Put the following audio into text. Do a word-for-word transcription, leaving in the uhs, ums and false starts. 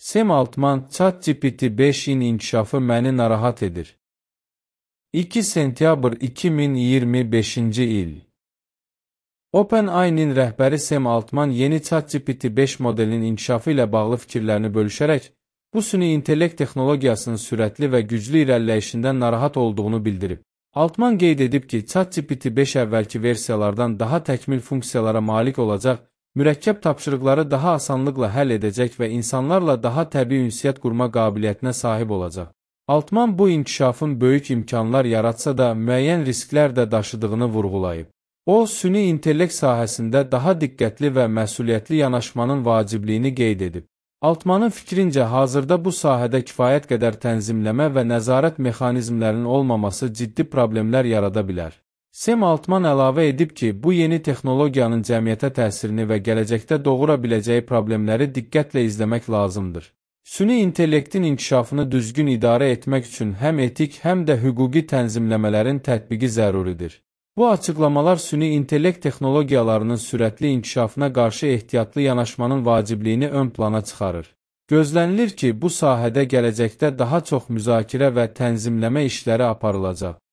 Sam Altman, ChatGPT beşin inkişafı məni narahat edir. iki sentyabr iki min iyirmi beşinci il. OpenAI'nin rəhbəri Sam Altman yeni ChatGPT beş modelinin inkişafı ilə bağlı fikirlərini bölüşərək, bu süni intellekt texnologiyasının sürətli və güclü irəliləyişindən narahat olduğunu bildirib. Altman qeyd edib ki, ChatGPT beş əvvəlki versiyalardan daha təkmil funksiyalara malik olacaq, mürəkkəb tapşırıqları daha asanlıqla həll edəcək və insanlarla daha təbii ünsiyyət qurma qabiliyyətinə sahib olacaq. Altman bu inkişafın böyük imkanlar yaratsa da müəyyən risklər də daşıdığını vurğulayıb. O, süni intellekt sahəsində daha diqqətli və məsuliyyətli yanaşmanın vacibliyini qeyd edib. Altmanın fikrincə, hazırda bu sahədə kifayət qədər tənzimləmə və nəzarət mexanizmlərinin olmaması ciddi problemlər yarada bilər. Sam Altman əlavə edib ki, bu yeni texnologiyanın cəmiyyətə təsirini və gələcəkdə doğura biləcəyi problemləri diqqətlə izləmək lazımdır. Süni intellektin inkişafını düzgün idarə etmək üçün həm etik, həm də hüquqi tənzimləmələrin tətbiqi zəruridir. Bu açıqlamalar süni intellekt texnologiyalarının sürətli inkişafına qarşı ehtiyatlı yanaşmanın vacibliyini ön plana çıxarır. Gözlənilir ki, bu sahədə gələcəkdə daha çox müzakirə və tənzimləmə işləri aparılacaq.